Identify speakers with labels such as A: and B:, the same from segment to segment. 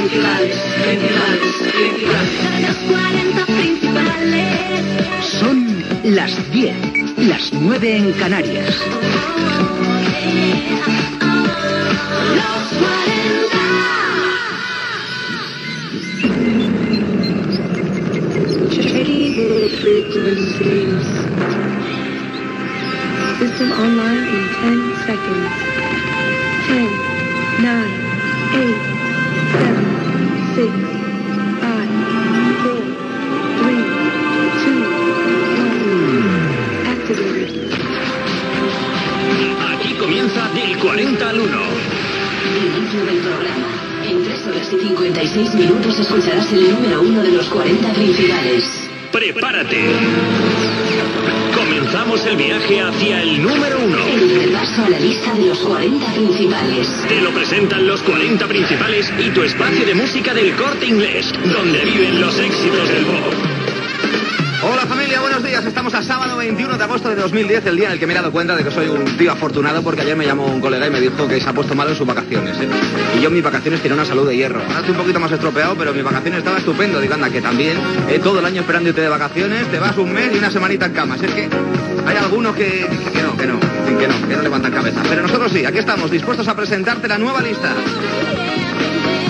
A: principales.
B: Los 40 principales.
C: Son las 10, las 9 en Canarias.
B: Los 40. Frequencies. System online in 10 seconds. 10, 9, 8, 7, 6, 5, 4, 3, 2, 1. Activated.
D: Aquí comienza Del 40 al 1.
A: Inicio del programa. En 3 horas y 56 minutos escucharás el número 1 de los 40 principales.
D: ¡Prepárate! Comenzamos el viaje hacia el número 1.
A: El repaso a la lista de los 40 principales.
D: Te lo presentan los 40 principales y tu espacio de música del Corte Inglés, donde viven los éxitos del pop.
E: Hola familia, buenos días. Estamos a sábado 21 de agosto de 2010, el día en el que me he dado cuenta de que soy un tío afortunado, porque ayer me llamó un colega y me dijo que se ha puesto malo en sus vacaciones, ¿eh? Y yo en mis vacaciones tenía una salud de hierro. Ahora estoy un poquito más estropeado, pero mis vacaciones estaba estupendo. Digo, anda, que también todo el año esperando irte de vacaciones, te vas un mes y una semanita en camas. Es que hay algunos que no levantan cabeza. Pero nosotros sí, aquí estamos, dispuestos a presentarte la nueva lista.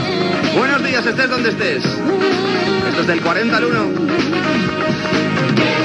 E: Buenos días, estés donde estés. Esto es Del 40 al 1.